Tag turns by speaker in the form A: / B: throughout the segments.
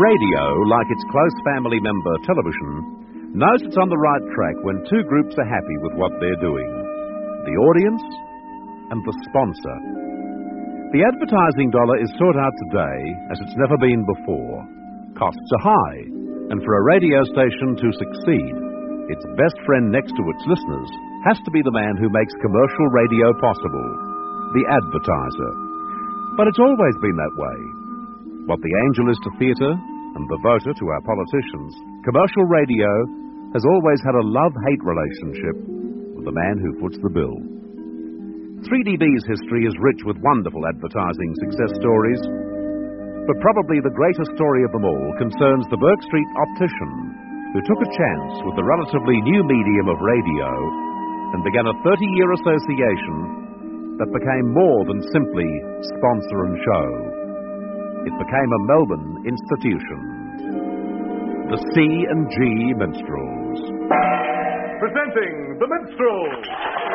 A: Radio, like its close family member television, knows it's on the right track when two groups are happy with what they're doing: the audience and the sponsor. The advertising dollar is sought out today as it's never been before. Costs are high, and for a radio station to succeed, its best friend next to its listeners has to be the man who makes commercial radio possible, the advertiser. But it's always been that way. What the angel is to theatre and the voter to our politicians, commercial radio has always had a love-hate relationship with the man who foots the bill. 3DB's history is rich with wonderful advertising success stories, but probably the greatest story of them all concerns the Burke Street optician who took a chance with the relatively new medium of radio and began a 30-year association that became more than simply sponsor and show. It became a Melbourne institution. The C&G Minstrels.
B: Presenting the Minstrels.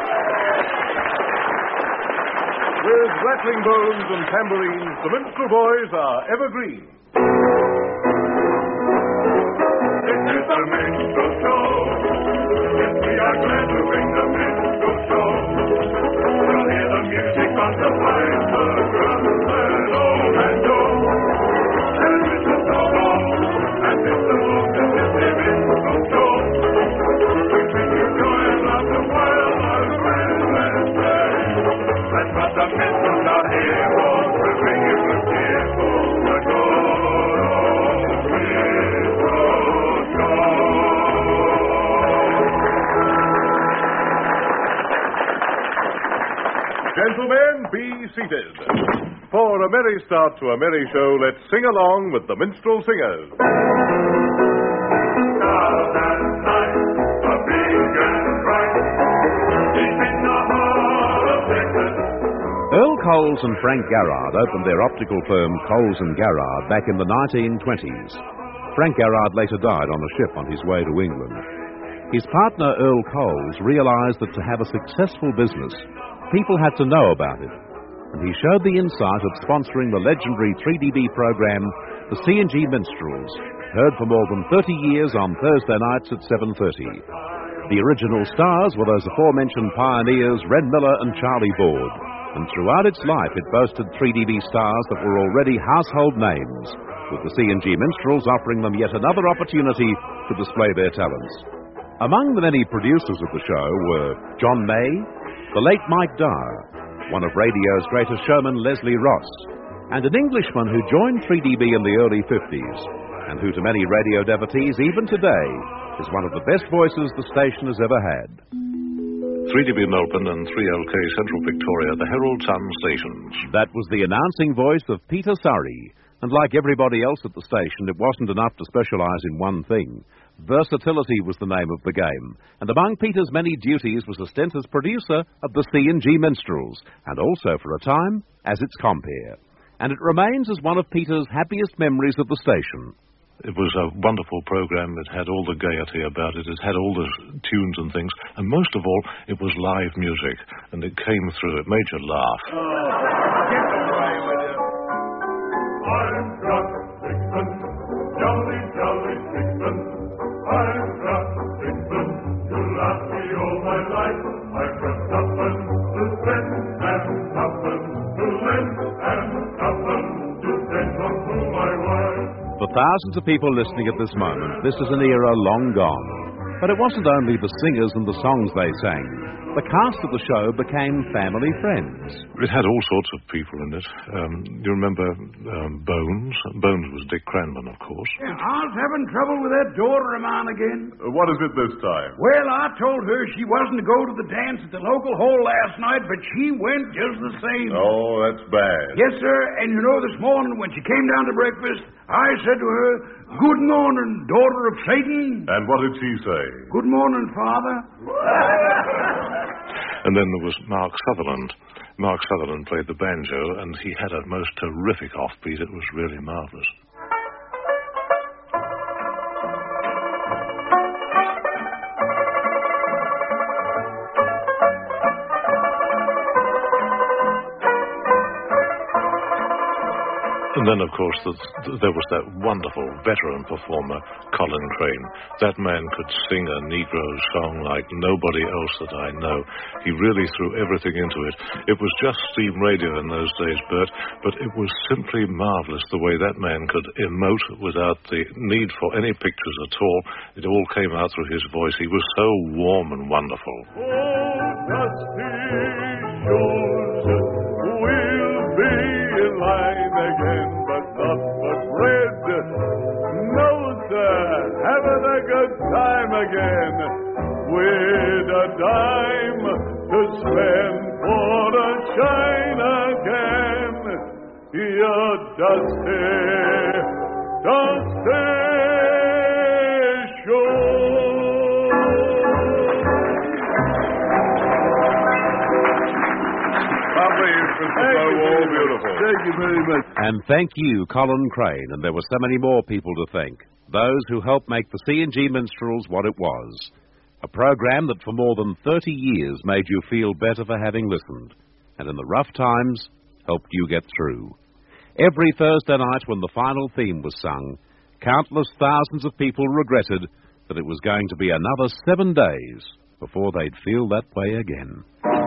B: With rattling bones and tambourines, the Minstrel Boys are evergreen.
C: This is the Minstrel Show. Yes, we are glad to bring the Minstrel Show. We'll hear the music on the pipe, the drums, and old banjo. And listen to all, and it's the most of this Minstrel Show. We bring you joy and laughter while our friends and play. That's what the Minstrels are here for. We'll bring you good cheer for the good old Minstrel Show.
B: Gentlemen, be seated. For a merry start to a merry show, let's sing along with the Minstrel Singers.
C: Loud and night, a big and bright, deep in the heart of Texas.
A: Earl Coles and Frank Garrard opened their optical firm Coles and Garrard back in the 1920s. Frank Garrard later died on a ship on his way to England. His partner Earl Coles realized that to have a successful business, people had to know about it, and he showed the insight of sponsoring the legendary 3DB program, the C&G Minstrels, heard for more than 30 years on Thursday nights at 7:30. The original stars were those aforementioned pioneers, Red Miller and Charlie Board, and throughout its life it boasted 3DB stars that were already household names, with the C&G Minstrels offering them yet another opportunity to display their talents. Among the many producers of the show were John May, the late Mike Dyer, one of radio's greatest showmen, Leslie Ross, and an Englishman who joined 3DB in the early 50s, and who to many radio devotees, even today, is one of the best voices the station has ever had.
D: 3DB Melbourne and 3LK Central Victoria, the Herald Sun stations.
A: That was the announcing voice of Peter Surrey, and like everybody else at the station, it wasn't enough to specialise in one thing. Versatility was the name of the game, and among Peter's many duties was a stint as producer of the C&G Minstrels, and also for a time as its compere. And it remains as one of Peter's happiest memories of the station.
D: It was a wonderful program. It had all the gaiety about it. It had all the tunes and things, and most of all, it was live music, and it came through. It made you laugh.
C: Get away with it. I've got sixpence, jolly, jolly sixpence. I've got sixpence to last me all my life. I've got tuppence to spend and tuppence to lend and tuppence to send home to my wife.
A: For thousands of people listening at this moment, this is an era long gone. But it wasn't only the singers and the songs they sang. The cast of the show became family friends.
D: It had all sorts of people in it. You remember Bones? Bones was Dick Cranman, of course.
E: Yeah, I was having trouble with that daughter of mine again.
B: What is it this time?
E: Well, I told her she wasn't to go to the dance at the local hall last night, but she went just the same.
B: Oh, that's bad.
E: Yes, sir, and you know, this morning when she came down to breakfast, I said to her, "Good morning, daughter of Satan."
B: And what did she say?
E: "Good morning, Father."
D: And then there was Mark Sutherland. Mark Sutherland played the banjo, and he had a most terrific offbeat. It was really marvellous. And then, of course, there was that wonderful veteran performer, Colin Crane. That man could sing a Negro song like nobody else that I know. He really threw everything into it. It was just steam radio in those days, Bert, but it was simply marvelous the way that man could emote without the need for any pictures at all. It all came out through his voice. He was so warm and wonderful.
C: Oh, dusty shoes will be in line again, but not for bread. No, sir, having a good time again, with a dime to spend for the shine again. You're dusty shoes.
B: All beautiful.
E: Thank you very much.
A: And thank you, Colin Crane. And there were so many more people to thank. Those who helped make the C&G Minstrels what it was. A program that for more than 30 years made you feel better for having listened. And in the rough times, helped you get through. Every Thursday night when the final theme was sung, countless thousands of people regretted that it was going to be another 7 days before they'd feel that way again.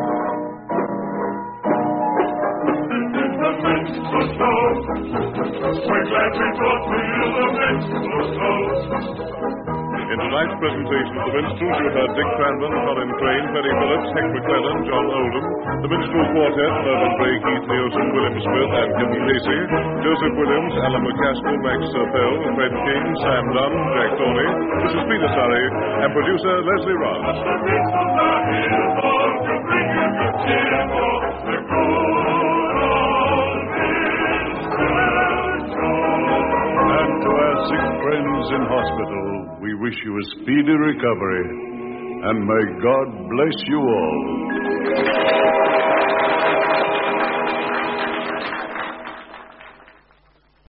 C: We're glad we brought to you the minstrel show.
B: In tonight's presentation of the Minstrels, you heard Dick Cranlon, Colin Crane, Perry Phillips, Hank McClellan, John Oldham, the Minstrel Quartet, Mervyn Bray, Keith Nielsen, William Smith, and Gibbon Casey, Joseph Williams, Alan McCaskill, Max Pell, Fred King, Sam Dunn, Jack Thornley, this is Peter Surrey, and producer Leslie Ross.
C: The minstrels are here for to bring you good cheer for the good old minstrel show.
E: And to our sick friends in hospital, we wish you a speedy recovery, and may God bless you all.